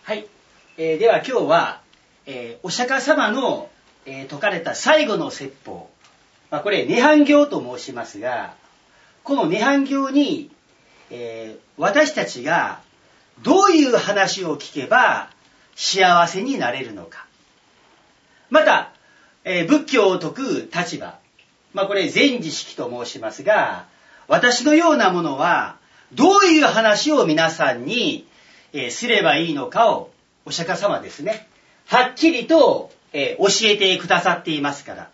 はい、では今日は、お釈迦様の、説かれた最後の説法、これ涅槃行と申しますが、この涅槃行に、私たちがどういう話を聞けば幸せになれるのか、また、仏教を説く立場、これ禅知識と申しますが、私のようなものはどういう話を皆さんに、すればいいのかをお釈迦様ですね、はっきりと、教えてくださっていますから、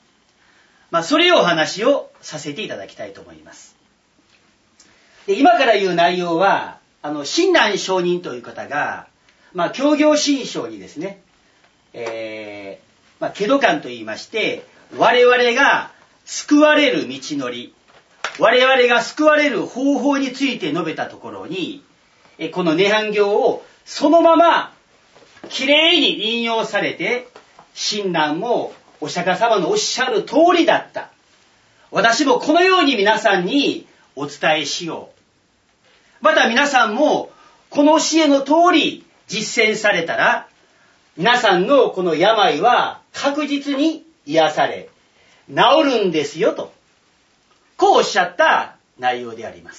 それをお話をさせていただきたいと思います。で、今から言う内容は親鸞上人という方が、教行信証にですね、解土観と言いまして、我々が救われる道のり、我々が救われる方法について述べたところに、この涅槃行をそのままきれいに引用されて、親鸞もお釈迦様のおっしゃる通りだった。私もこのように皆さんにお伝えしよう。また皆さんもこの教えの通り実践されたら、皆さんのこの病は確実に癒され、治るんですよと、こうおっしゃった内容であります。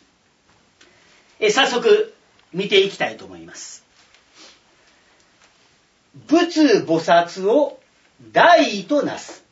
早速見ていきたいと思います。仏菩薩を大意となす。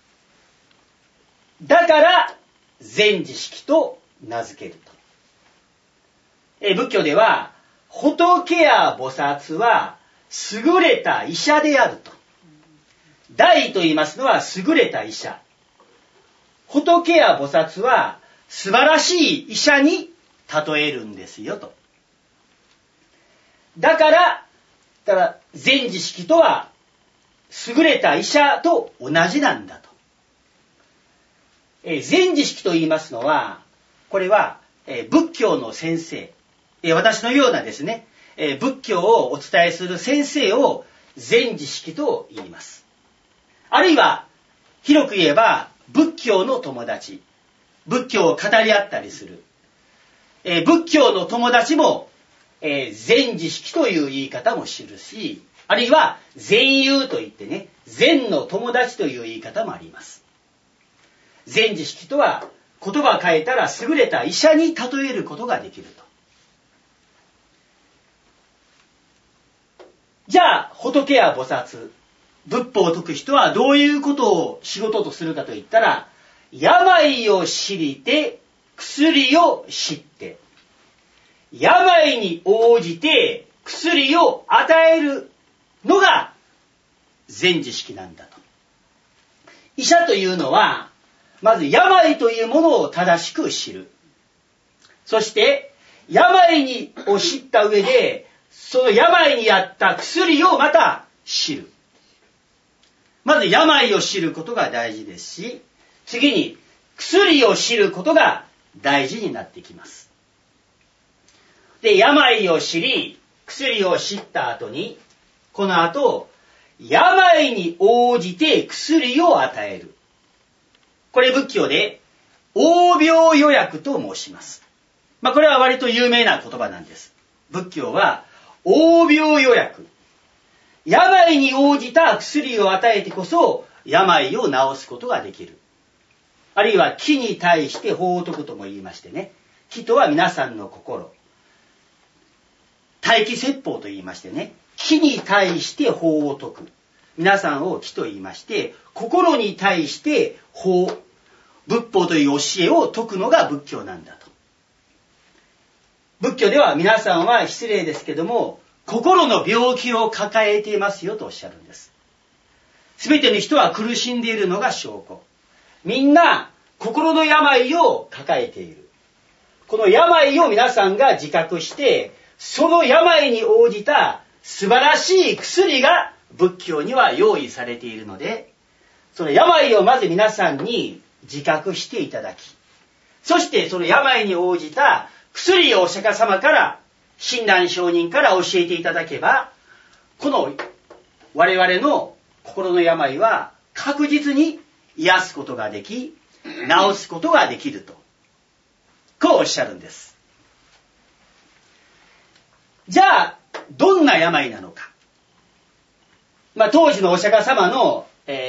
だから禅知識と名付けると。仏教では仏や菩薩は優れた医者であると。大意と言いますのは優れた医者。仏や菩薩は素晴らしい医者に例えるんですよと。だから禅知識とは優れた医者と同じなんだと。禅知識と言いますのは、これは仏教の先生、私のようなですね、仏教をお伝えする先生を禅知識と言います。あるいは広く言えば仏教の友達、仏教を語り合ったりする、仏教の友達も、禅知識という言い方も知るし、あるいは禅友といってね、禅の友達という言い方もあります。禅知識とは言葉を変えたら優れた医者に例えることができると。じゃあ仏や菩薩、仏法を説く人はどういうことを仕事とするかといったら、病を知りて薬を知って、病に応じて薬を与えるのが禅知識なんだと。医者というのは、まず病というものを正しく知る。そして病を知った上で、その病に合った薬をまた知る。まず病を知ることが大事ですし、次に薬を知ることが大事になってきます。で、病を知り、薬を知った後に、この後、病に応じて薬を与える。これ仏教で、応病予約と申します。これは割と有名な言葉なんです。仏教は、応病予約。病に応じた薬を与えてこそ、病を治すことができる。あるいは、気に対して法を説くとも言いましてね。気とは皆さんの心。大気説法と言いましてね。気に対して法を説く。皆さんを気と言いまして、心に対して法、仏法という教えを説くのが仏教なんだと。仏教では皆さんは失礼ですけども、心の病気を抱えていますよとおっしゃるんです。すべての人は苦しんでいるのが証拠。みんな心の病を抱えている。この病を皆さんが自覚して、その病に応じた素晴らしい薬が仏教には用意されているので、その病をまず皆さんに自覚していただき、そしてその病に応じた薬をお釈迦様から親鸞上人から教えていただけば、この我々の心の病は確実に癒すことができ、治すことができると、こうおっしゃるんです。じゃあどんなな病なのか。当時のお釈迦様の、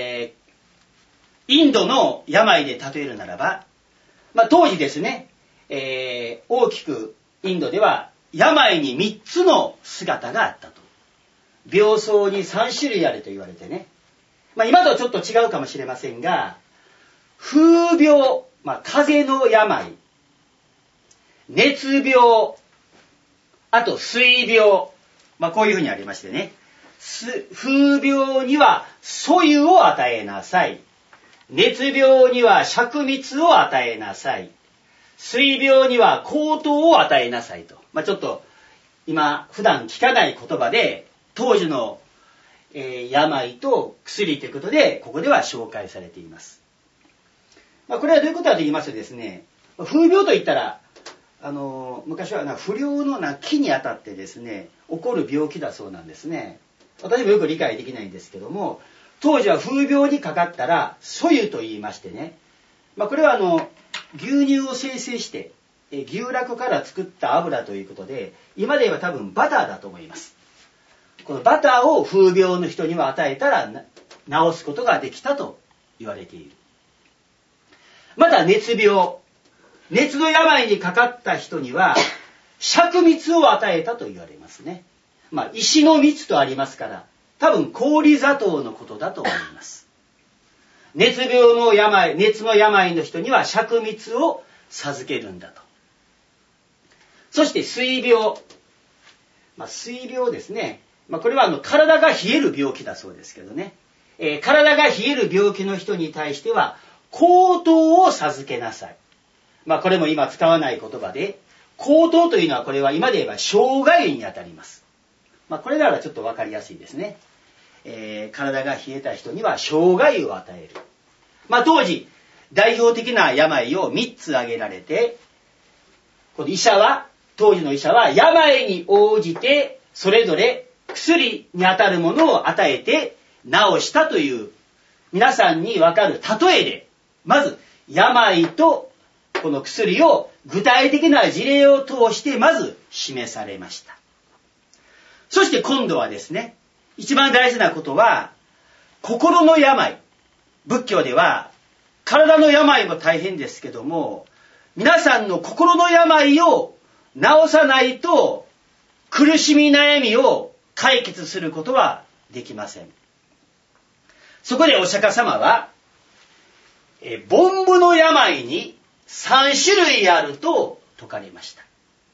インドの病で例えるならば、当時ですね、大きくインドでは病に3つの姿があったと。病巣に3種類あると言われてね。今とちょっと違うかもしれませんが、風病、風邪の病、熱病、あと水病、こういうふうにありましてね。風病には蘇油を与えなさい。熱病には灼蜜を与えなさい。水病には香糖を与えなさいと。ちょっと今普段聞かない言葉で当時の、病と薬ということでここでは紹介されています。これはどういうことかと言いますとですね、風病といったら昔は不良の木にあたってですね起こる病気だそうなんですね。私もよく理解できないんですけども、当時は風病にかかったら蘇油と言いましてね、これは牛乳を精製して牛酪から作った油ということで、今で言えば多分バターだと思います。このバターを風病の人には与えたら治すことができたと言われている。また熱病、熱の病にかかった人には灼蜜を与えたと言われますね。石の蜜とありますから、多分氷砂糖のことだと思います。熱の病の人には灼蜜を授けるんだと。そして水病、水病ですね。これは体が冷える病気だそうですけどね、体が冷える病気の人に対しては香糖を授けなさい。これも今使わない言葉で、香糖というのはこれは今で言えば生姜油にあたります。これならちょっとわかりやすいですね。体が冷えた人には生姜油を与える。当時代表的な病を3つ挙げられて、この当時の医者は病に応じてそれぞれ薬にあたるものを与えて治したという皆さんにわかる例えで、まず病とこの薬を具体的な事例を通してまず示されました。そして今度はですね、一番大事なことは心の病。仏教では体の病も大変ですけども、皆さんの心の病を治さないと苦しみ悩みを解決することはできません。そこでお釈迦様は凡夫の病に3種類あると説かれました。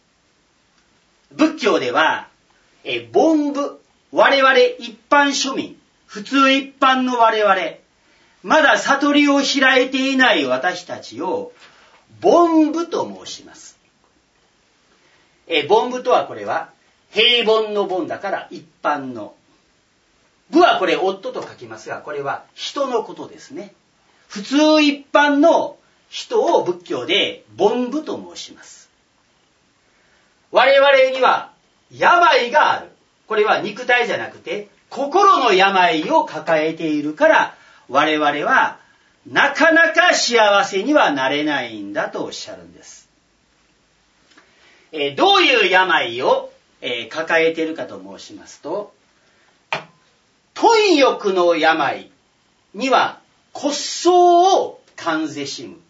仏教では凡夫、我々一般庶民、普通一般の我々、まだ悟りを開いていない私たちを凡夫と申します。凡夫とはこれは平凡の凡だから一般の。夫はこれ夫と書きますが、これは人のことですね。普通一般の人を仏教で凡夫と申します。我々には病がある。これは肉体じゃなくて心の病を抱えているから、我々はなかなか幸せにはなれないんだとおっしゃるんです。どういう病を抱えているかと申しますと、貪欲の病には骨相を感ぜしむ。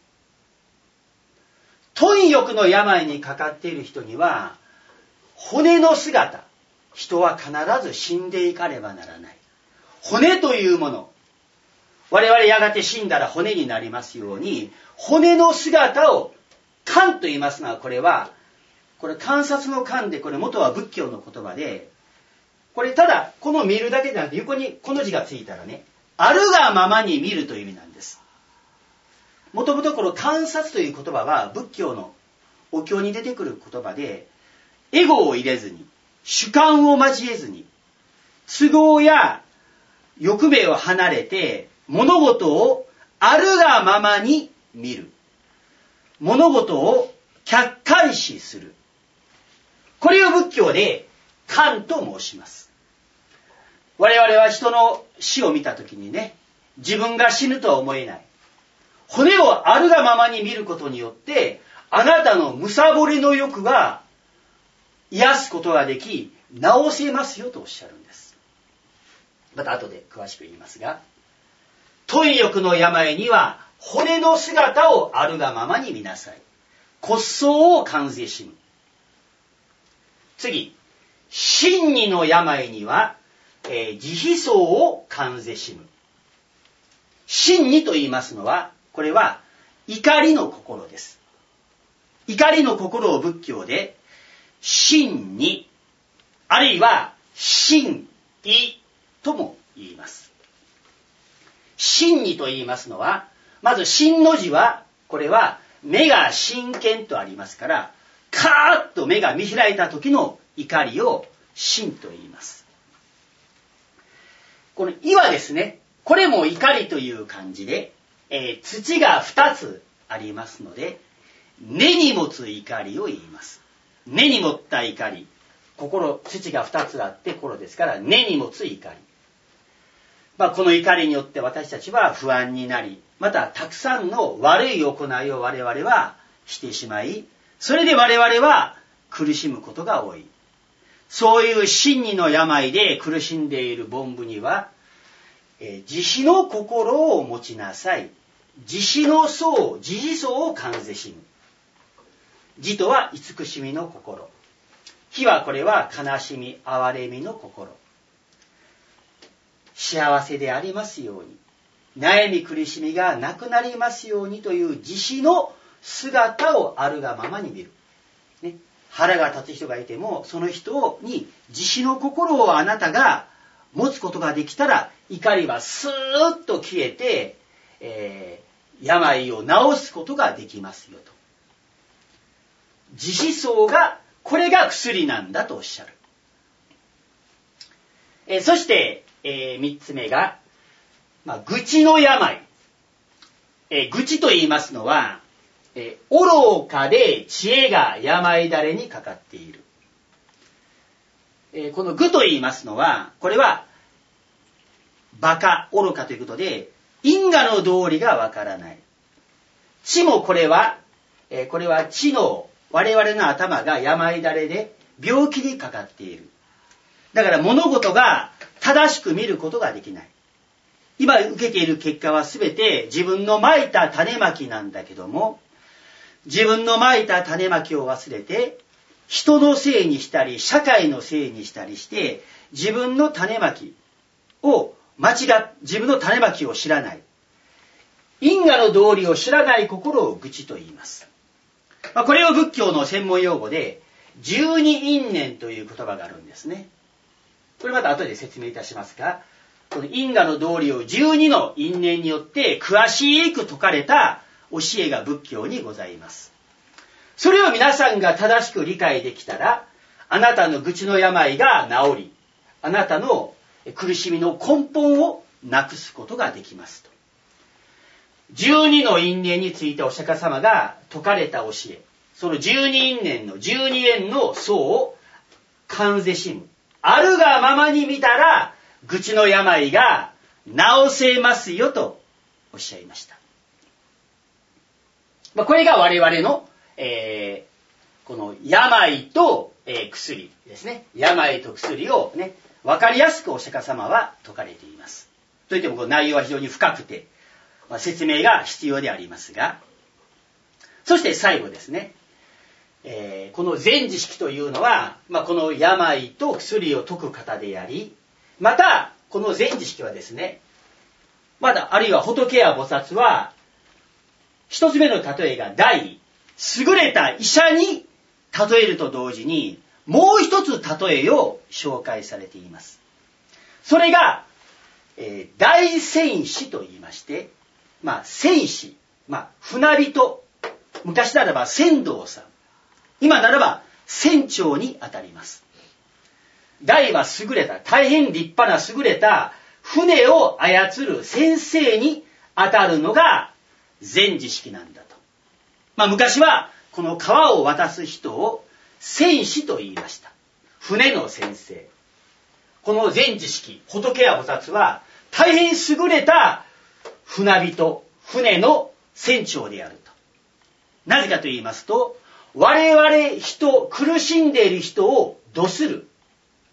貪欲の病にかかっている人には骨の姿、人は必ず死んでいかねばならない。骨というもの、我々やがて死んだら骨になりますように、骨の姿を観と言いますが、これ観察の観で、これ元は仏教の言葉で、これただこの見るだけじゃなくて横にこの字がついたらね、あるがままに見るという意味なんです。もともとこの観察という言葉は仏教のお経に出てくる言葉で、エゴを入れずに、主観を交えずに、都合や欲命を離れて物事をあるがままに見る。物事を客観視する。これを仏教で観と申します。我々は人の死を見たときにね、自分が死ぬとは思えない。骨をあるがままに見ることによって、あなたの貪りの欲が癒すことができ、 治せますよとおっしゃるんです。また後で詳しく言いますが、貪欲の病には骨の姿をあるがままに見なさい。骨相を観ぜしむ。次、真にの病には、慈悲相を観ぜしむ。真にと言いますのは、これは怒りの心です。怒りの心を仏教で真に、あるいは真意とも言います。真にと言いますのは、まず真の字は、これは目が真剣とありますから、カーッと目が見開いた時の怒りを真と言います。この意はですね、これも怒りという漢字で、土が2つありますので、根に持つ怒りを言います。根に持った怒り、心、土が2つあって心ですから、根に持つ怒り。この怒りによって私たちは不安になり、またたくさんの悪い行いを我々はしてしまい、それで我々は苦しむことが多い。そういう真にの病で苦しんでいる凡夫には、慈悲の心を持ちなさい。慈悲の相、慈悲相を観ぜしむ。慈とは慈しみの心。悲はこれは悲しみ、哀れみの心。幸せでありますように、悩み苦しみがなくなりますようにという慈悲の姿をあるがままに見る。ね、腹が立つ人がいても、その人に慈悲の心をあなたが持つことができたら、怒りはスーッと消えて、病を治すことができますよと。慈悲相が、これが薬なんだとおっしゃる。そして、3つ目が、愚痴の病。愚痴と言いますのは、愚かで知恵が病だれにかかっている。この愚と言いますのは、これは、バカ、愚かということで、因果の道理がわからない。知もこれは知の、我々の頭が病だれで病気にかかっている。だから物事が正しく見ることができない。今受けている結果はすべて自分の蒔いた種まきなんだけども、自分の蒔いた種まきを忘れて、人のせいにしたり、社会のせいにしたりして、自分の種まきを自分の種まきを知らない。因果の道理を知らない心を愚痴と言います。これを仏教の専門用語で、十二因縁という言葉があるんですね。これまた後で説明いたしますが、この因果の道理を12の因縁によって詳しく説かれた教えが仏教にございます。それを皆さんが正しく理解できたら、あなたの愚痴の病が治り、あなたの苦しみの根本をなくすことができますと。12の因縁についてお釈迦様が説かれた教え、その12因縁の12縁の相を観ぜしむ。あるがままに見たら、愚痴の病が治せますよとおっしゃいました。これが我々の、この病と、薬ですね。病と薬をね、わかりやすくお釈迦様は説かれています。といってもこの内容は非常に深くて、説明が必要でありますが、そして最後ですね、この全知識というのは、この病と薬を説く方であり、またこの全知識はですね、またあるいは仏や菩薩は、一つ目の例えが大、優れた医者に例えると同時に、もう一つ例えを紹介されています。それが、大仙士と言いまして、仙士、船人、昔ならば船頭さん、今ならば船長にあたります。大は優れた、大変立派な優れた船を操る先生にあたるのが全知識なんだと。昔はこの川を渡す人を船師と言いました。船の先生。この全知識、仏や菩薩は大変優れた船人、船の船長であると。なぜかと言いますと、我々人、苦しんでいる人を度する。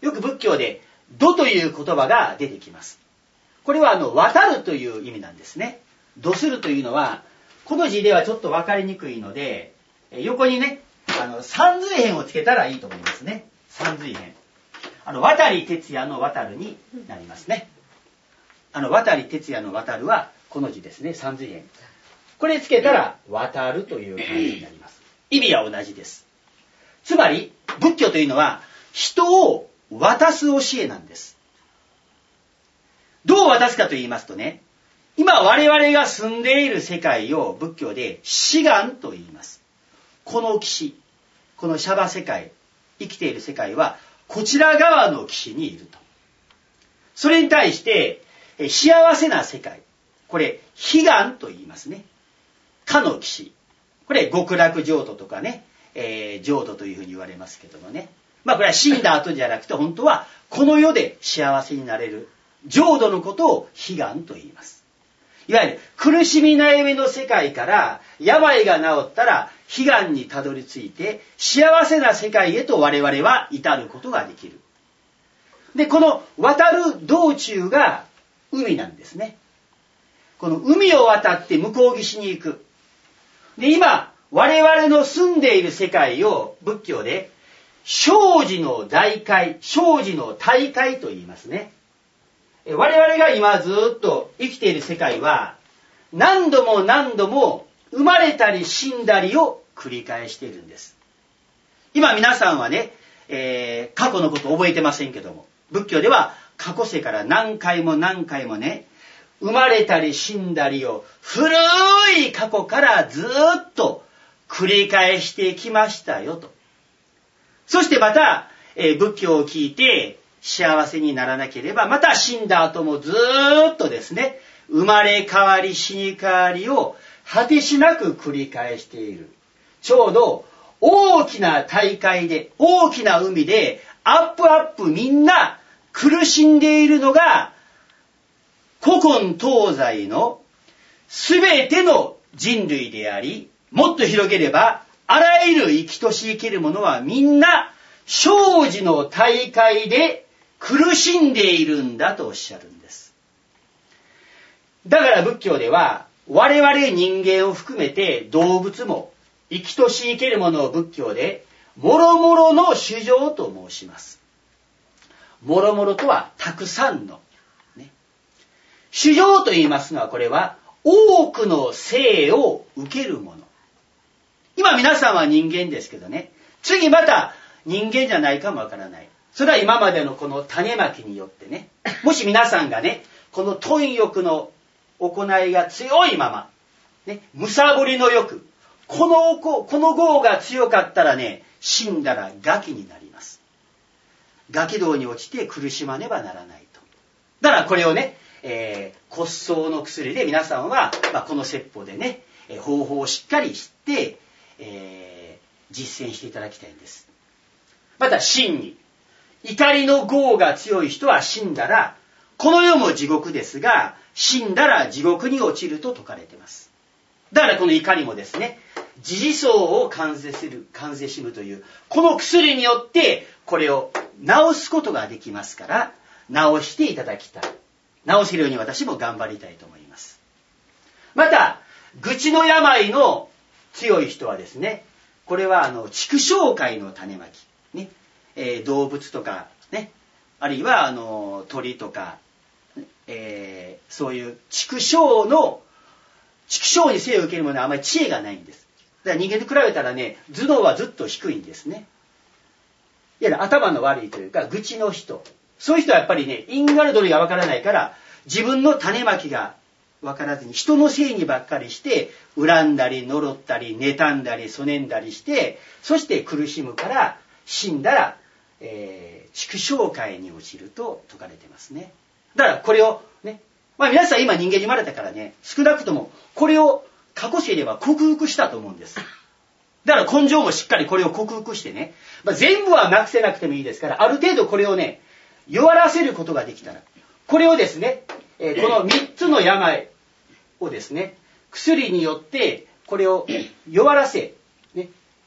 よく仏教で度という言葉が出てきます。これは渡るという意味なんですね。度するというのは、この字ではちょっと分かりにくいので、横にね、三髄辺をつけたらいいと思いますね。三髄辺。渡り哲也の渡るになりますね。渡り哲也の渡るはこの字ですね。三髄辺。これつけたら渡るという感じになります。意味は同じです。つまり仏教というのは人を渡す教えなんです。どう渡すかと言いますとね、今我々が住んでいる世界を仏教で死願と言います。この岸、このシャバ世界、生きている世界はこちら側の岸にいると。それに対して幸せな世界、これ悲願と言いますね。かの岸、これ極楽浄土とかね、浄土というふうに言われますけどもね。これは死んだ後じゃなくて、本当はこの世で幸せになれる浄土のことを悲願と言います。いわゆる苦しみ悩みの世界から病が治ったら悲願にたどり着いて幸せな世界へと我々は至ることができる。で、この渡る道中が海なんですね。この海を渡って向こう岸に行く。で、今我々の住んでいる世界を仏教で生死の大海、生死の大海と言いますね。我々が今ずっと生きている世界は何度も何度も生まれたり死んだりを繰り返しているんです。今皆さんはね、過去のこと覚えてませんけども、仏教では過去世から何回も何回もね、生まれたり死んだりを古い過去からずっと繰り返してきましたよと。そしてまた、仏教を聞いて幸せにならなければ、また死んだ後もずっとですね、生まれ変わり死に変わりを果てしなく繰り返している。ちょうど大きな大海で、大きな海で、アップみんな苦しんでいるのが、古今東西のすべての人類であり、もっと広げれば、あらゆる生きとし生けるものはみんな生死の大海で苦しんでいるんだとおっしゃるんです。だから仏教では我々人間を含めて動物も生きとし生けるものを仏教でもろもろの衆生と申します。もろもろとはたくさんの、ね、衆生と言いますのは、これは多くの生を受けるもの。今皆さんは人間ですけどね、次また人間じゃないかもわからない。それは今までのこの種まきによってね、もし皆さんがね、この貪欲の行いが強いまま、ね、むさぼりの欲、この業が強かったらね、死んだら餓鬼になります。餓鬼道に落ちて苦しまねばならないと。だからこれをね、骨葬の薬で皆さんは、この説法でね、方法をしっかり知って、実践していただきたいんです。また真に怒りの業が強い人は死んだらこの世も地獄ですが、死んだら地獄に落ちると説かれています。だからこの怒りもですね、自自相を完成しむというこの薬によってこれを治すことができますから、治していただきたい。治せるように私も頑張りたいと思います。また愚痴の病の強い人はですね、これは畜生界の種まき、ね、動物とかね、あるいは鳥とか、そういう畜生に生を受けるものはあまり知恵がないんです。だから人間と比べたらね、頭脳はずっと低いんですね。いや、頭の悪いというか愚痴の人、そういう人はやっぱりね、因果の道理がわからないから自分の種まきが分からずに人のせいにばっかりして恨んだり呪ったり妬んだりそねんだりして、そして苦しむから死んだら、畜生界に落ちると説かれてますね。だからこれをね、皆さん今人間に生まれたからね、少なくともこれを過去世では克服したと思うんです。だから根性もしっかりこれを克服してね、全部はなくせなくてもいいですから、ある程度これをね弱らせることができたら、これをですね、この3つの病をですね、薬によってこれを弱らせ、ね、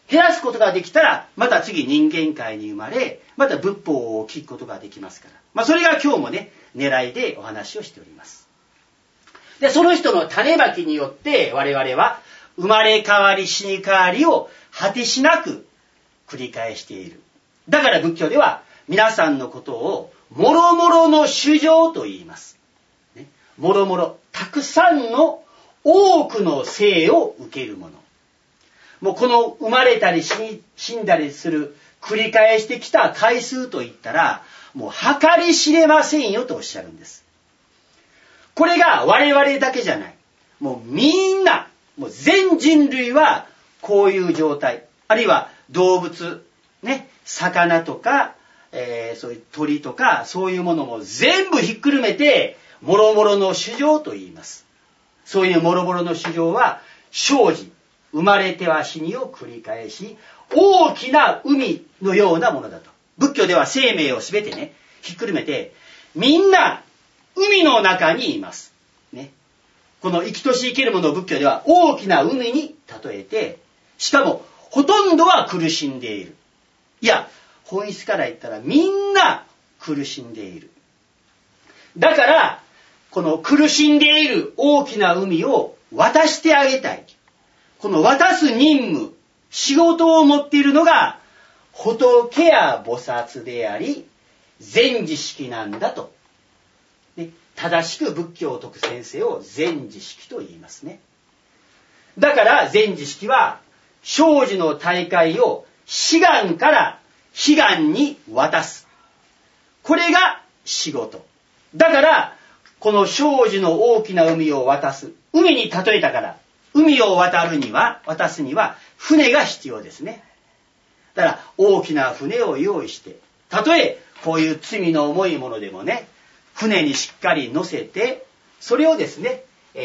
減らすことができたら、また次人間界に生まれ、また仏法を聞くことができますから。それが今日もね、狙いでお話をしております。で、その人の種まきによって我々は生まれ変わり死に変わりを果てしなく繰り返している。だから仏教では皆さんのことをもろもろの衆生と言います。ね、もろもろ、たくさんの多くの生を受けるもの。もうこの生まれたり死んだりする繰り返してきた回数といったら、もう計り知れませんよとおっしゃるんです。これが我々だけじゃない。もうみんな、もう全人類はこういう状態。あるいは動物、ね、魚とか、そういう鳥とか、そういうものも全部ひっくるめて、もろもろの衆生と言います。そういうもろもろの衆生は、生じ、生まれては死にを繰り返し、大きな海のようなものだと。仏教では生命をすべてね、ひっくるめて、みんな海の中にいます。ね。この生きとし生けるものを仏教では大きな海に例えて、しかもほとんどは苦しんでいる。いや、本質から言ったらみんな苦しんでいる。だから、この苦しんでいる大きな海を渡してあげたい。この渡す任務、仕事を持っているのが仏や菩薩であり、禅知識なんだと。ね、正しく仏教を説く先生を禅知識と言いますね。だから禅知識は、生死の大海を志願から悲願に渡す。これが仕事。だから、この生死の大きな海を渡す。海に例えたから、海を渡すには船が必要ですね。だから大きな船を用意して、たとえこういう罪の重いものでもね、船にしっかり乗せて、それをですね、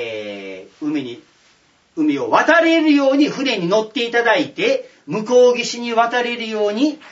海を渡れるように船に乗っていただいて、向こう岸に渡れるように、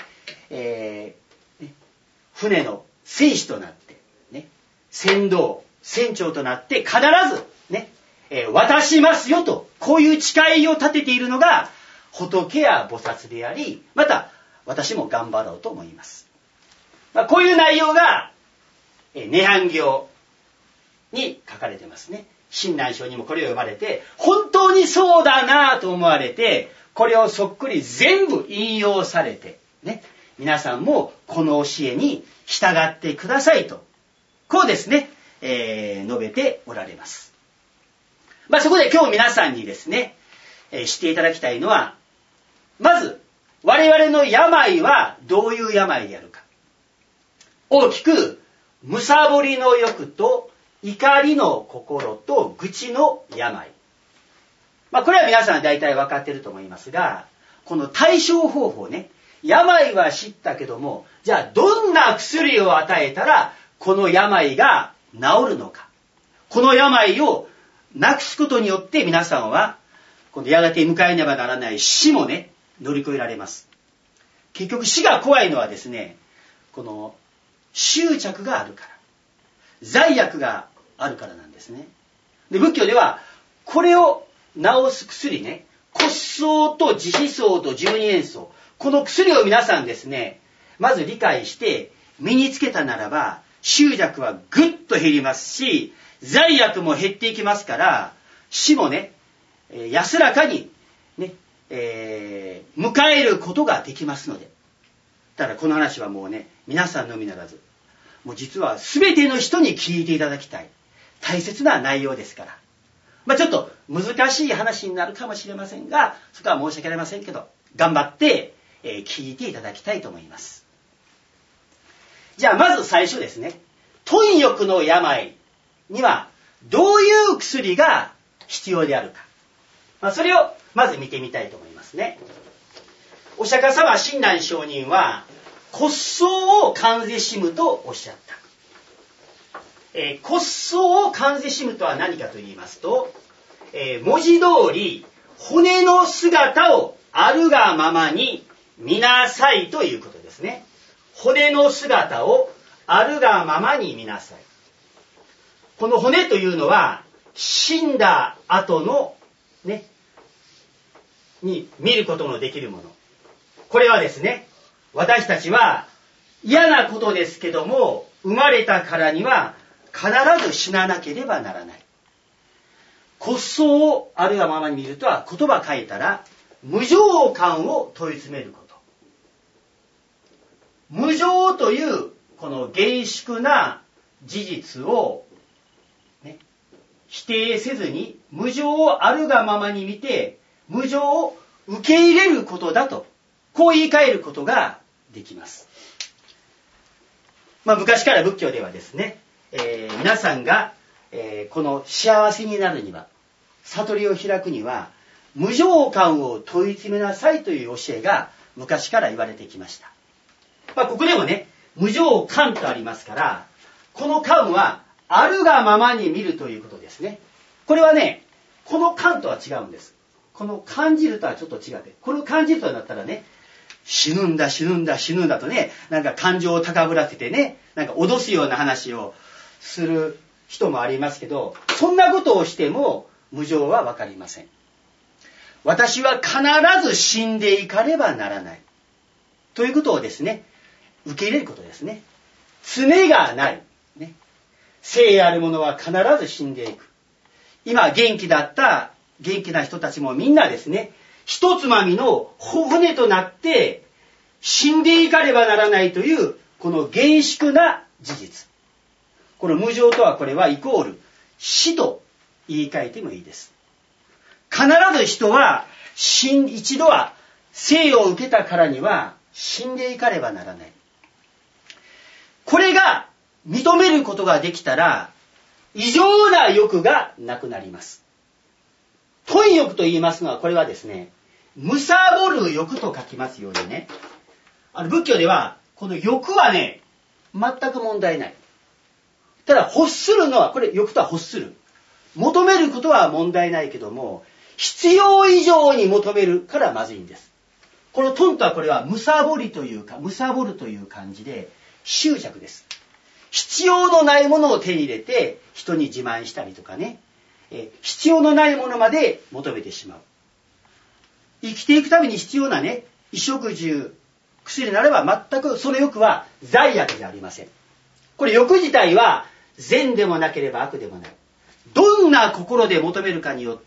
船の船主となって、ね、船長となって必ずね、渡しますよと、こういう誓いを立てているのが仏や菩薩であり、また私も頑張ろうと思います。こういう内容が涅槃経に書かれてますね。親鸞聖にもこれを読まれて、本当にそうだなと思われて、これをそっくり全部引用されて、ね、皆さんもこの教えに従ってくださいと、こうですね、述べておられます。そこで今日皆さんにですね、知っていただきたいのは、まず我々の病はどういう病であるか。大きく、むさぼりの欲と怒りの心と愚痴の病。これは皆さん大体分かっていると思いますが、この対処方法ね、病は知ったけども、じゃあどんな薬を与えたらこの病が治るのか。この病をなくすことによって皆さんは、このやがて迎えねばならない死もね、乗り越えられます。結局死が怖いのはですね、この執着があるから、罪悪があるからなんですね。で、仏教ではこれを治す薬ね、骨相と慈悲相と十二縁相、この薬を皆さんですね、まず理解して身につけたならば、執着はぐっと減りますし、罪悪も減っていきますから、死もね、安らかにね、迎えることができますので。だからこの話はもうね、皆さんのみならず、もう実は全ての人に聞いていただきたい大切な内容ですから、ちょっと難しい話になるかもしれませんが、そこは申し訳ありませんけど、頑張って、聞いていただきたいと思います。じゃあまず最初ですね、貪欲の病にはどういう薬が必要であるか、それをまず見てみたいと思いますね。お釈迦様親鸞上人は骨相を観世しむとおっしゃった。骨相を観世しむとは何かと言いますと、文字通り骨の姿をあるがままに見なさいということですね。骨の姿をあるがままに見なさい。この骨というのは死んだ後のね、に見ることのできるもの。 これはですね、私たちは嫌なことですけども、生まれたからには必ず死ななければならない。骨相をあるがままに見るとは言葉書いたら、無常感を問い詰めること。無常というこの厳粛な事実を、ね、否定せずに無常をあるがままに見て無常を受け入れることだと、こう言い換えることができます。昔から仏教ではですね、皆さんが、この幸せになるには、悟りを開くには無常感を問い詰めなさいという教えが昔から言われてきました。ここでもね、無常感とありますから、この感はあるがままに見るということですね。これはね、この感とは違うんです。この感じるとはちょっと違って、この感じるとなったらね、死ぬんだ死ぬんだ死ぬんだとね、なんか感情を高ぶらせてね、なんか脅すような話をする人もありますけど、そんなことをしても無常はわかりません。私は必ず死んでいかねばならないということをですね、受け入れることですね。常がない、ね、生あるものは必ず死んでいく。今元気だった元気な人たちもみんなですね、一つまみの骨となって死んでいかねばならないというこの厳粛な事実。この無常とはこれはイコール死と言い換えてもいいです。必ず人は一度は生を受けたからには死んでいかねばならない。これが認めることができたら異常な欲がなくなります。貪欲と言いますのはこれはですね、貪る欲と書きますようにね、仏教ではこの欲はね、全く問題ない。ただ欲するのは、これ欲とは欲する。求めることは問題ないけども、必要以上に求めるからまずいんです。この貪とはこれは貪りというか、貪るという漢字で執着です。必要のないものを手に入れて人に自慢したりとかね、必要のないものまで求めてしまう。生きていくために必要なね、衣食住、薬ならば全くその欲は罪悪じゃありません。これ欲自体は善でもなければ悪でもない。どんな心で求めるかによって、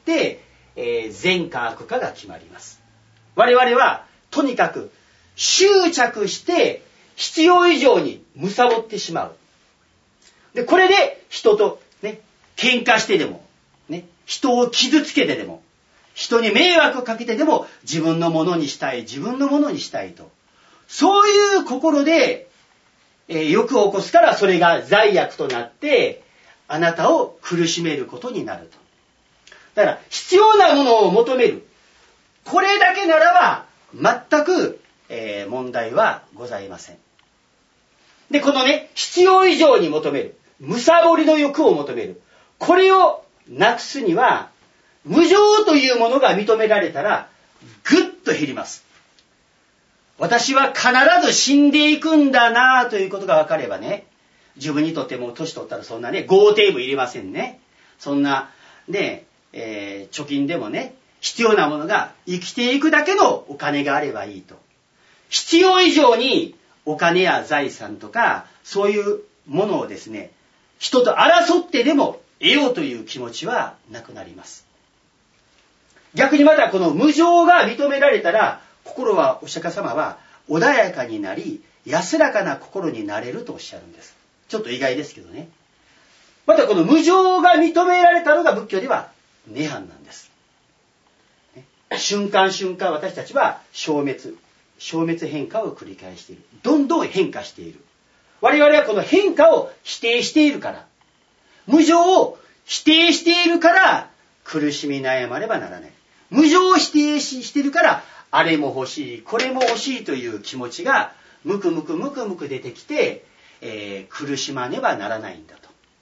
善か悪かが決まります。我々はとにかく執着して必要以上に貪ってしまう。で、これで人とね、喧嘩してでも、ね、人を傷つけてでも、人に迷惑かけてでも自分のものにしたい、自分のものにしたいと。そういう心で、欲を起こすからそれが罪悪となってあなたを苦しめることになると。だから必要なものを求める。これだけならば全く、問題はございません。で、このね、必要以上に求める。貪りの欲を求める。これをなくすには、無常というものが認められたら、ぐっと減ります。私は必ず死んでいくんだなということが分かればね、自分にとっても年取ったらそんなね、豪邸部いりませんね。そんな、ね、貯金でもね、必要なものが生きていくだけのお金があればいいと。必要以上にお金や財産とか、そういうものをですね、人と争ってでも得ようという気持ちはなくなります。逆にまたこの無常が認められたら、心は、お釈迦様は穏やかになり、安らかな心になれるとおっしゃるんです。ちょっと意外ですけどね。またこの無常が認められたのが仏教では涅槃なんです。瞬間瞬間私たちは消滅変化を繰り返している。どんどん変化している。我々はこの変化を否定しているから、無常を否定しているから苦しみ悩まねばならない。無常を否定しているからあれも欲しいこれも欲しいという気持ちがむくむく出てきて、苦しまねばならないんだ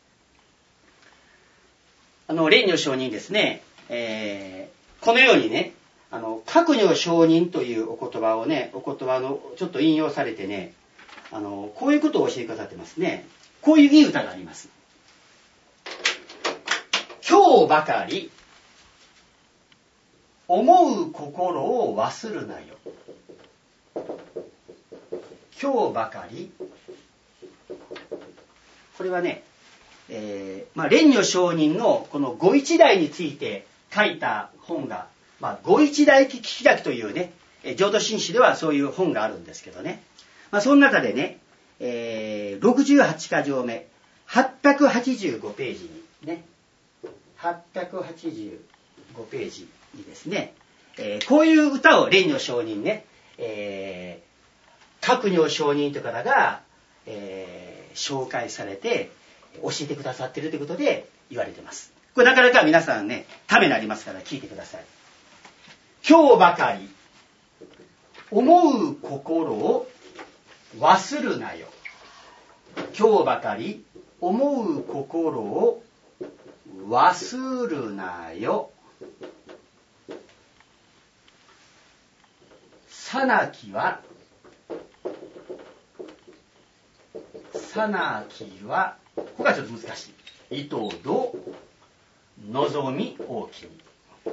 と。蓮如上人ですね、このようにね、覚如上人というお言葉のちょっと引用されてね、こういうことを教えてくださってますね。こういういい歌があります。今日ばかり思う心を忘るなよ。 今日ばかり、これはね、蓮如上人のこの御一代について書いた本が、御一代記聞き書きというね、浄土真宗ではそういう本があるんですけどね、その中でね、68箇条目、885ページにね、885ページにですね、こういう歌を蓮如上人ね、覚如上人という方が、紹介されて教えてくださっているということで言われています。これなかなか皆さんね、ためになりますから聞いてください。今日ばかり思う心を忘るなよ。今日ばかり思う心を忘るなよ。さなきはここがちょっと難しい。いとど望み大きに。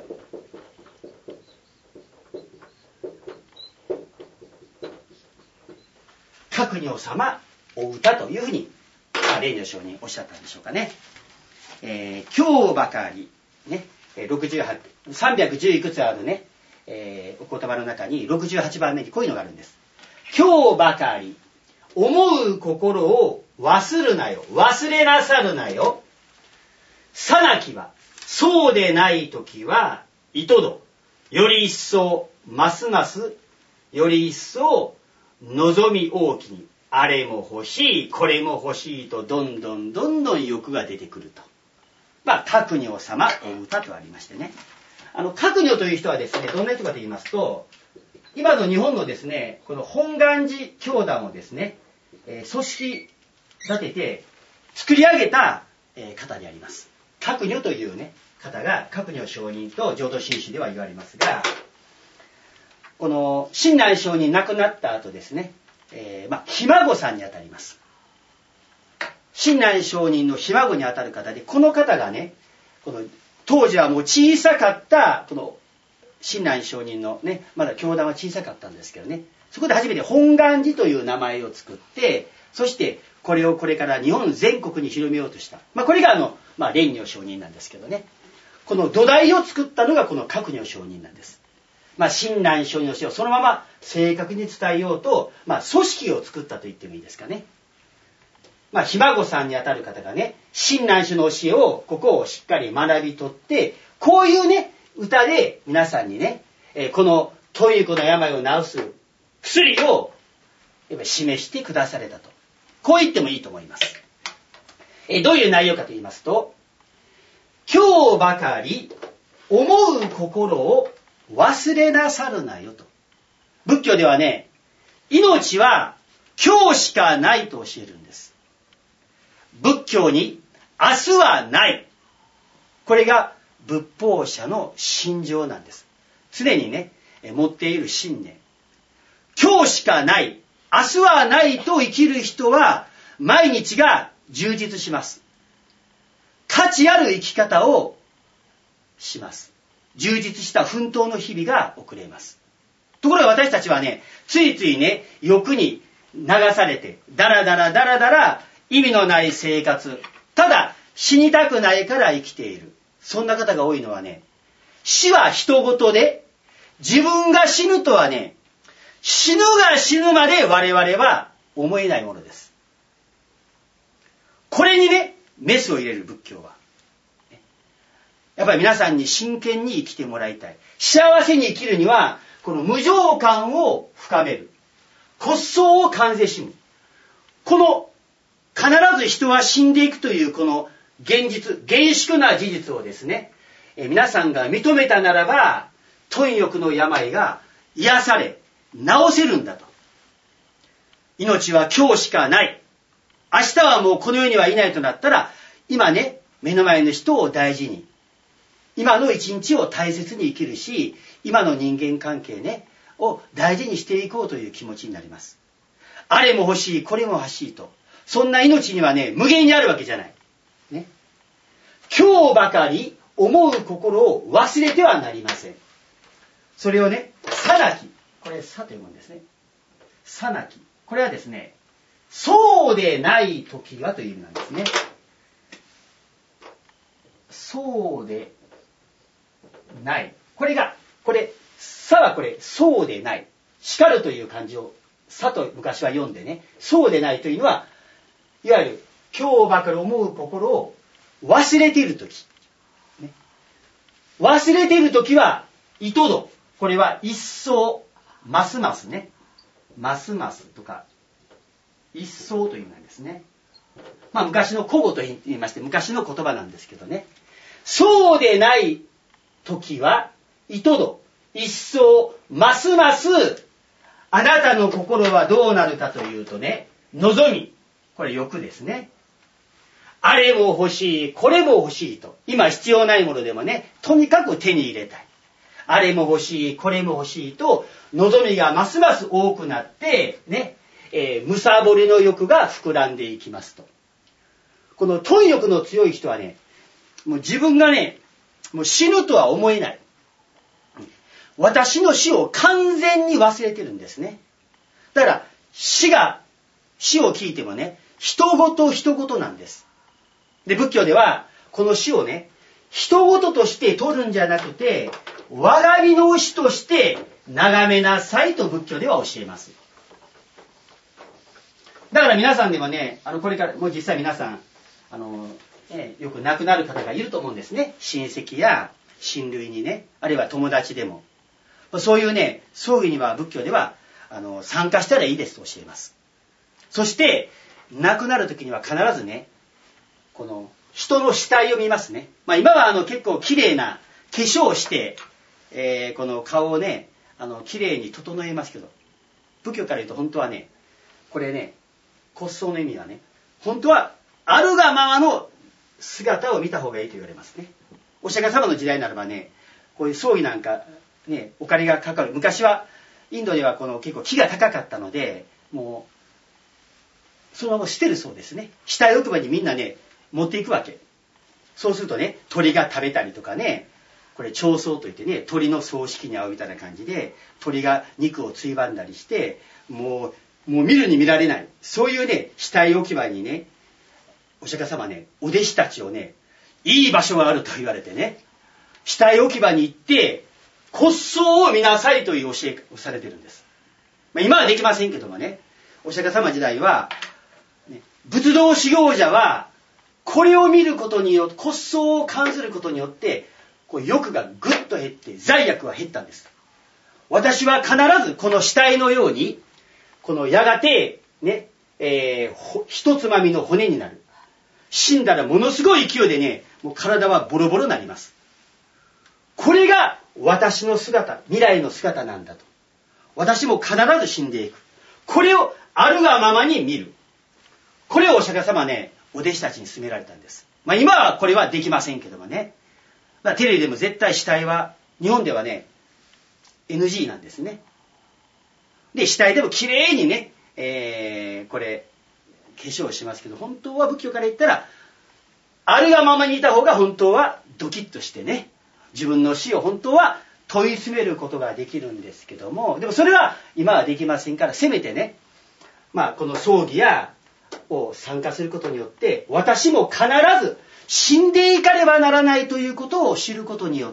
覚如様お歌というふうに蓮如上人おっしゃったんでしょうかね。今日ばかりね、310いくつあるね、お言葉の中に68番目にこういうのがあるんです。今日ばかり思う心を忘るなよ。忘れなさるなよ。さなきは、そうでないときは、いとど、より一層、ますます、より一層、望み大きに、あれも欲しい、これも欲しいと、どんどん欲が出てくると。覚如様お歌とありましてね。覚如という人はですね、どんな人かと言いますと、今の日本のですね、この本願寺教団をですね、組織立てて作り上げた、方であります。覚如というね、方が覚如上人と浄土真宗では言われますが、この親鸞上人亡くなった後ですね、ひ孫さんにあたります。親鸞上人のひ孫にあたる方で、この方がね、この当時はもう小さかったこの親鸞上人のね、まだ教団は小さかったんですけどね、そこで初めて本願寺という名前を作って、そしてこれをこれから日本全国に広めようとした。これが蓮如上人なんですけどね。この土台を作ったのがこの覚如上人なんです。親鸞上人の教えをそのまま正確に伝えようと、組織を作ったと言ってもいいですかね。ひ孫さんにあたる方がね、親鸞宗の教えをここをしっかり学び取って、こういうね、歌で皆さんにね、この遠い子の病を治す薬を示してくだされたと。こう言ってもいいと思います。どういう内容かと言いますと、今日ばかり思う心を忘れなさるなよと。仏教ではね、命は今日しかないと教えるんです。仏教に明日はない。これが仏法者の信条なんです。常にね、持っている信念。今日しかない、明日はないと生きる人は毎日が充実します。価値ある生き方をします。充実した奮闘の日々が送れます。ところが私たちはね、ついついね、欲に流されて、だらだら意味のない生活、ただ死にたくないから生きている。そんな方が多いのはね、死は人事で、自分が死ぬとはね、死ぬが死ぬまで我々は思えないものです。これにね、メスを入れる仏教は。やっぱり皆さんに真剣に生きてもらいたい。幸せに生きるには、この無常感を深める。骨相を完全しむ。この、必ず人は死んでいくというこの現実、厳粛な事実をですね、皆さんが認めたならば、貪欲の病が癒され、治せるんだと。命は今日しかない。明日はもうこの世にはいないとなったら、今ね、目の前の人を大事に、今の一日を大切に生きるし、今の人間関係ね、を大事にしていこうという気持ちになります。あれも欲しい、これも欲しいと。そんな命にはね、無限にあるわけじゃない。ね。今日ばかり思う心を忘れてはなりません。それをね、さなき、これさというものですね。 さなき。これはですね、そうでない時はという意味なんですね。そうでない。これ、さはこれ、そうでない。叱るという漢字を、さと昔は読んでね、そうでないというのは、いわゆる、今日ばかり思う心を忘れている時。ね、忘れている時は、いとど。これは一層、ますますね。ますますとか、一層という意味なんですね。まあ昔の古語と言いまして、昔の言葉なんですけどね。そうでない時は、いとど、一層、ますます、あなたの心はどうなるかというとね、望み。これ欲ですね。あれも欲しい、これも欲しいと。今必要ないものでもね、とにかく手に入れたい。あれも欲しい、これも欲しいと、望みがますます多くなって、ね、むさぼりの欲が膨らんでいきますと。この貪欲の強い人はね、もう自分がね、もう死ぬとは思えない。私の死を完全に忘れてるんですね。だから、死を聞いてもね、人事なんです。で、仏教では、この死をね、人事として取るんじゃなくて、我が身の死として眺めなさいと仏教では教えます。だから皆さんでもね、これから、もう実際皆さん、よく亡くなる方がいると思うんですね。親戚や親類にね、あるいは友達でも。そういうね、葬儀には仏教では、参加したらいいですと教えます。そして、亡くなる時には必ずね、この人の死体を見ますね。まあ今は結構綺麗な化粧をして、この顔をね、綺麗に整えますけど、仏教から言うと本当はね、これね、骨葬の意味はね、本当はあるがままの姿を見た方がいいと言われますね。お釈迦様の時代ならばね、こういう葬儀なんかね、お金がかかる。昔はインドでは結構木が高かったので、もうそのまま捨てるそうですね。死体置き場にみんなね、持っていくわけ。そうするとね、鳥が食べたりとかね、これ彫葬といってね、鳥の葬式に合うみたいな感じで、鳥が肉をついばんだりして、もう見るに見られない。そういうね、死体置き場にね、お釈迦様ね、お弟子たちをね、いい場所があると言われてね、死体置き場に行って、骨葬を見なさいという教えをされてるんです。まあ、今はできませんけどもね、お釈迦様時代は、ね、仏道修行者は、これを見ることによって、骨葬を感ずることによって、欲がぐっと減って、罪悪は減ったんです。私は必ずこの死体のように、このやがて、ね、一つまみの骨になる。死んだらものすごい勢いでね、もう体はボロボロになります。これが私の姿、未来の姿なんだと。私も必ず死んでいく。これをあるがままに見る。これをお釈迦様ね、お弟子たちに勧められたんです。まあ今はこれはできませんけどもね。まあテレビでも絶対死体は、日本ではね、NG なんですね。で、死体でもきれいにね、これ、化粧しますけど、本当は仏教から言ったら、あるがままにいた方が本当はドキッとしてね、自分の死を本当は問い詰めることができるんですけども、でもそれは今はできませんから、せめてね、まあこの葬儀を参加することによって、私も必ず死んでいかねばならないということを知ることによって、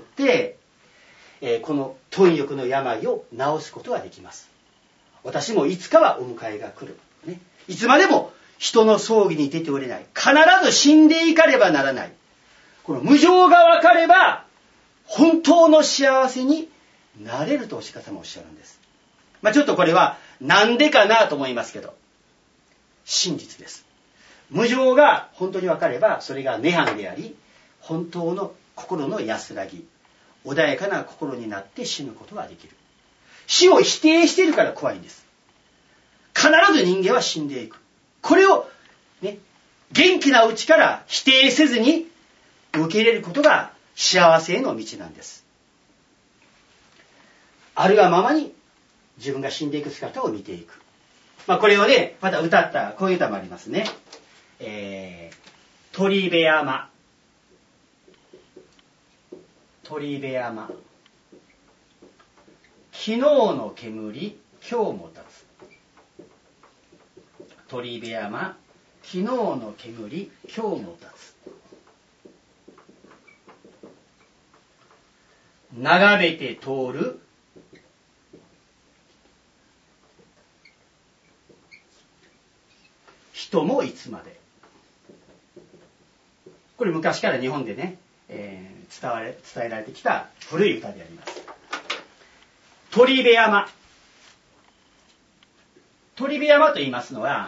この貪欲の病を治すことができます。私もいつかはお迎えが来る。ね、いつまでも人の葬儀に出ておれない。必ず死んでいかねばならない。この無常が分かれば、本当の幸せになれるとお釈迦様おっしゃるんです。まあちょっとこれはなんでかなと思いますけど、真実です。無常が本当に分かれば、それが涅槃であり、本当の心の安らぎ、穏やかな心になって死ぬことができる。死を否定しているから怖いんです。必ず人間は死んでいく。これを、ね、元気なうちから否定せずに受け入れることが幸せへの道なんです。あるがままに自分が死んでいく姿を見ていく。まあこれをね、また歌ったこういう歌もありますね。鳥部山。鳥部山。昨日の煙、今日も立つ。 鳥部山、昨日の煙、今日も立つ。眺めて通る人もいつまで。これ昔から日本でね、伝えられてきた古い歌であります。鳥部山。鳥部山と言いますのは、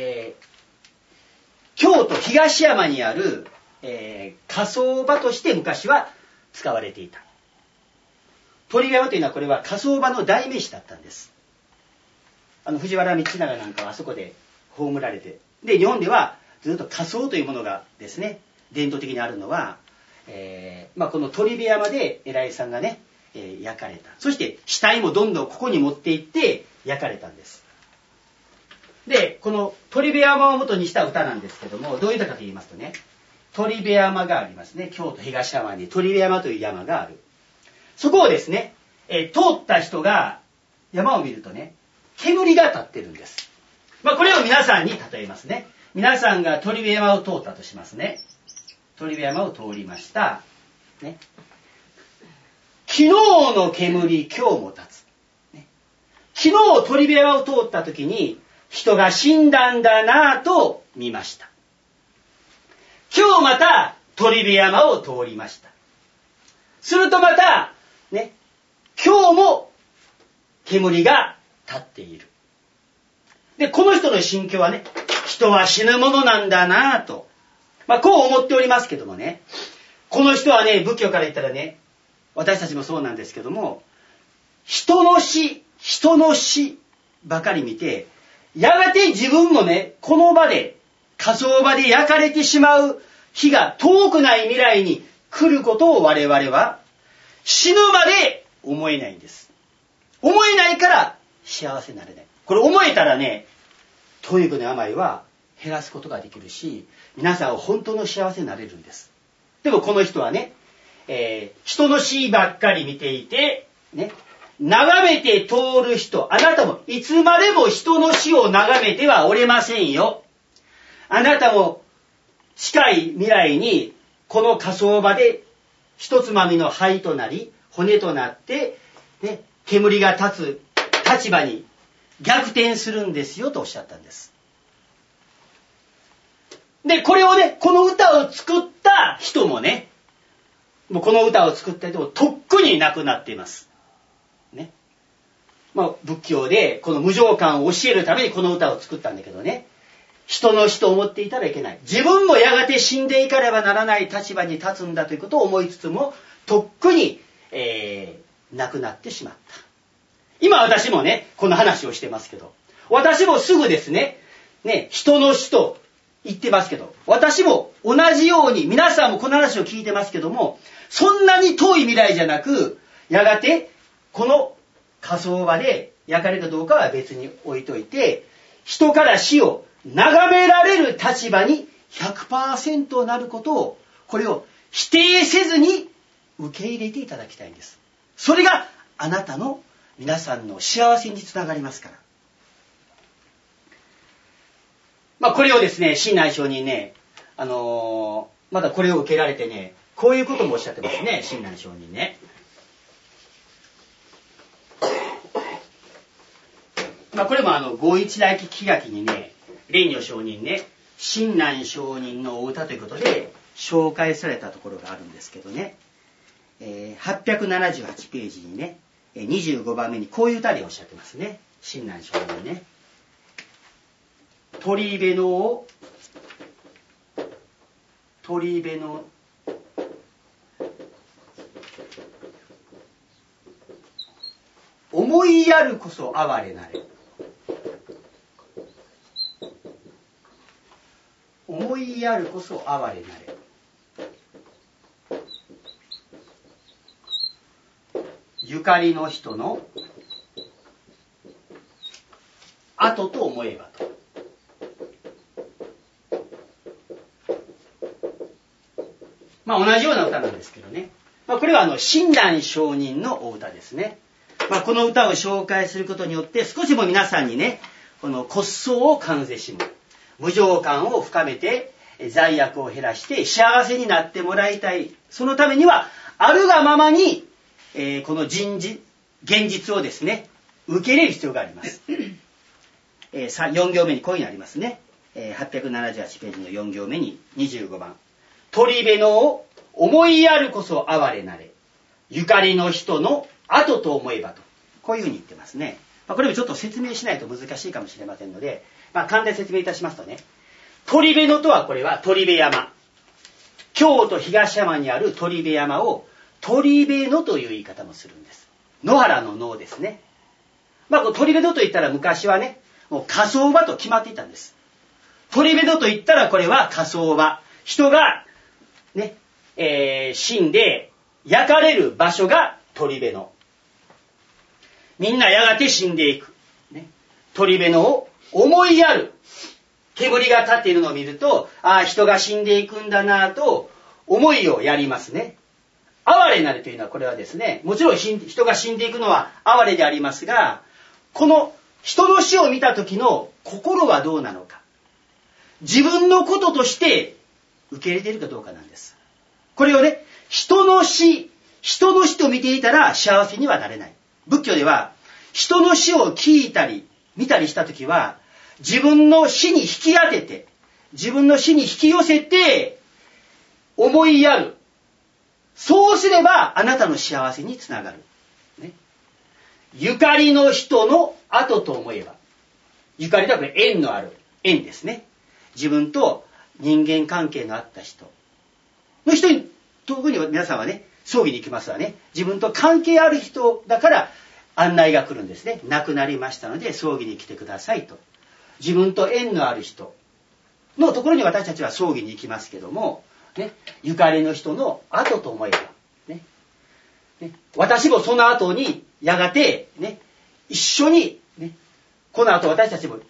京都東山にある、火葬場として昔は使われていた。鳥部山というのはこれは火葬場の代名詞だったんです。藤原道長なんかはあそこで葬られて、で日本ではずっと火葬というものがですね伝統的にあるのは、この鳥部山で偉いさんがね、焼かれた。そして死体もどんどんここに持って行って焼かれたんです。でこの鳥部山を元にした歌なんですけども、どういう歌かと言いますとね、鳥部山がありますね。京都東山に鳥部山という山がある。そこをですね、通った人が山を見るとね、煙が立ってるんです。これを皆さんに例えますね。皆さんが鳥部山を通ったとしますね。鳥部山を通りました。ね、昨日の煙、今日も立つ。ね、昨日鳥部山を通った時に人が死んだんだなぁと見ました。今日また鳥部山を通りました。するとまた、ね、今日も煙が立っている。で、この人の心境はね、人は死ぬものなんだなぁと、こう思っておりますけどもね、この人はね、仏教から言ったらね、私たちもそうなんですけども、人の死ばかり見て、やがて自分もね、この場で、火葬場で焼かれてしまう日が遠くない未来に来ることを我々は死ぬまで思えないんです。思えないから幸せになれない。これ思えたらね、トイレの病は減らすことができるし、皆さんは本当の幸せになれるんです。でもこの人はね、人の死ばっかり見ていて、ね、眺めて通る人、あなたもいつまでも人の死を眺めてはおれませんよ。あなたも近い未来にこの火葬場で一つまみの灰となり、骨となって、ね、煙が立つ立場に逆転するんですよとおっしゃったんです。で、これをね、この歌を作った人もね、もうこの歌を作った人もとっくに亡くなっています。ね。仏教でこの無常観を教えるためにこの歌を作ったんだけどね、人の死と思っていたらいけない。自分もやがて死んでいかねばならない立場に立つんだということを思いつつも、とっくに、亡くなってしまった。今私もね、この話をしてますけど、私もすぐですね、人の死と言ってますけど、私も同じように、皆さんもこの話を聞いてますけども、そんなに遠い未来じゃなく、やがてこの火葬場で焼かれるかどうかは別に置いといて、人から死を眺められる立場に 100% なることを、これを否定せずに受け入れていただきたいんです。それがあなたの皆さんの幸せにつながりますから。これをですね、親鸞上人ね、まだこれを受けられてね、こういうこともおっしゃってますね、親鸞上人ね。これも五一来期紀書にね、蓮如上人ね、親鸞上人のお歌ということで紹介されたところがあるんですけどね、878ページにね、25番目にこういう歌でおっしゃってますね、親鸞上人ね。鳥部の思いやるこそ哀れなれ。思いやるこそ哀れなれ。ゆかりの人の後と思えばと。同じような歌なんですけどね。これは親鸞上人のお歌ですね。この歌を紹介することによって少しも皆さんにね、 この骨相を完成しむ。無常感を深めて、罪悪を減らして幸せになってもらいたい。そのためには、あるがままに、この現実をですね、受け入れる必要があります。4行目にこういうのありますね。878ページの4行目に25番。鳥辺のを思いやるこそ哀れなれ。ゆかりの人の後と思えばと。こういうふうに言ってますね。これもちょっと説明しないと難しいかもしれませんので、簡単に説明いたしますとね、鳥辺野とはこれは鳥辺山。京都東山にある鳥辺山を鳥辺野という言い方もするんです。野原の野ですね。鳥辺野と言ったら昔はね、もう火葬場と決まっていたんです。鳥辺野と言ったらこれは火葬場。人がね、死んで焼かれる場所が鳥辺野。みんなやがて死んでいく。ね、鳥辺野を思いやる。煙が立っているのを見ると、人が死んでいくんだなと思いをやりますね。哀れなれというのはこれはですね、もちろん人が死んでいくのは哀れでありますが、この人の死を見た時の心はどうなのか。自分のこととして受け入れているかどうかなんです。これをね、人の死と見ていたら幸せにはなれない。仏教では人の死を聞いたり見たりしたときは自分の死に引き当てて自分の死に引き寄せて思いやる。そうすればあなたの幸せにつながる。ね、ゆかりの人の後と思えば。ゆかりとはこれ縁のある縁ですね。自分と人間関係のあった人の人に特に皆さんはね葬儀に行きますわね。自分と関係ある人だから案内が来るんですね。亡くなりましたので葬儀に来てくださいと。自分と縁のある人のところに私たちは葬儀に行きますけども、ね、ゆかりの人の後と思えば、ねね、私もその後にやがて、ね、一緒に、ね、この後私たちも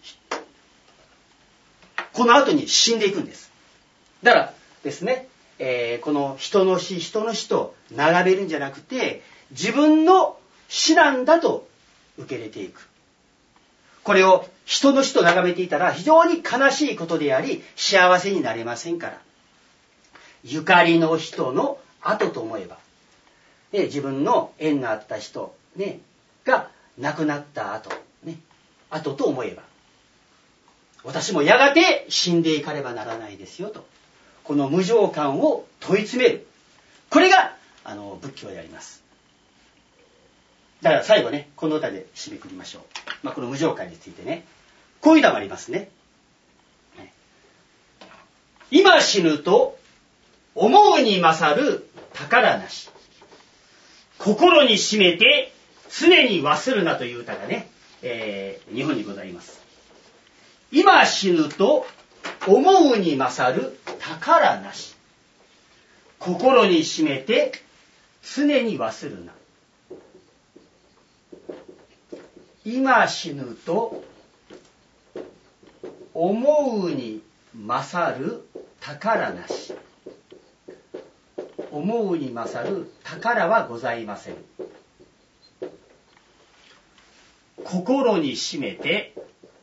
この後に死んでいくんです。だからですね、この人の死と並べるんじゃなくて自分の死なんだと受け入れていく。これを人の死と眺めていたら非常に悲しいことであり幸せになれませんから、ゆかりの人の後と思えば、ね、自分の縁のあった人、ね、が亡くなった後、ね、後と思えば私もやがて死んでいかねばならないですよと、この無常感を問い詰める。これが仏教であります。だから最後ね、この歌で締めくくりましょう。この無常感についてね、こういう歌もありますね。今死ぬと思うに勝る宝なし、心に秘めて常に忘るなという歌がね、日本にございます。今死ぬと思うに勝る宝なし、心に秘めて常に忘るな。今死ぬと思うに勝る宝なし、思うに勝る宝はございません。心に秘めて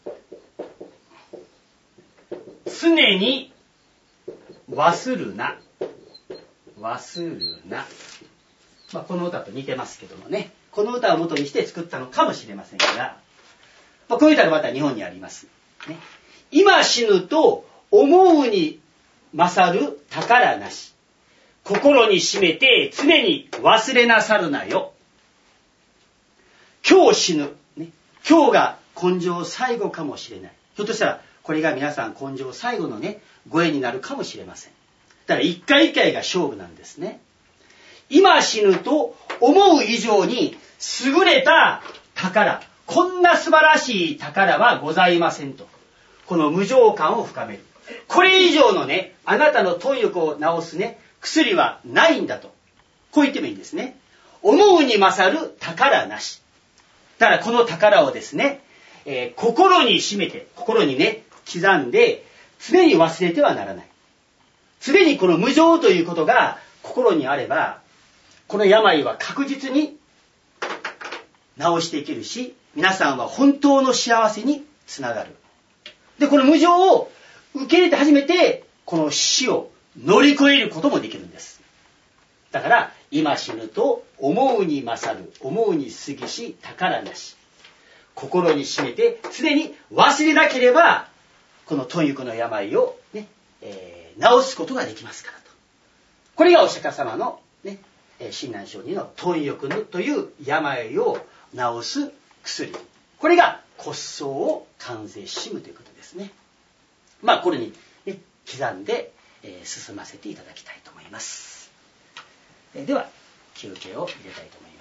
常に忘るな、忘るな。この歌と似てますけどもね、この歌を元にして作ったのかもしれませんが、こういう歌がまた日本にあります、ね、今死ぬと思うに勝る宝なし、心に秘めて常に忘れなさるなよ。今日死ぬ、ね、今日が今生最後かもしれない。ひょっとしたらこれが皆さん今生最後のねご縁になるかもしれません。だから一回一回が勝負なんですね。今死ぬと思う以上に優れた宝、こんな素晴らしい宝はございませんと、この無常感を深める。これ以上のね、あなたの貪欲を治すね薬はないんだと、こう言ってもいいんですね。思うに勝る宝なし。だからこの宝をですね、心に秘めて、心にね刻んで常に忘れてはならない。常にこの無常ということが心にあれば、この病は確実に治していけるし、皆さんは本当の幸せにつながる。で、この無常を受け入れて初めて、この死を乗り越えることもできるんです。だから、今死ぬと思うに勝る、思うに過ぎし宝なし。心に秘めて常に忘れなければ、この貪欲の病を、ね治すことができますからと。これがお釈迦様の、ね、親鸞上人の貪欲という病を治す薬。これが骨相を完成しむということですね。これに、ね、刻んで、進ませていただきたいと思います。では休憩を入れたいと思います。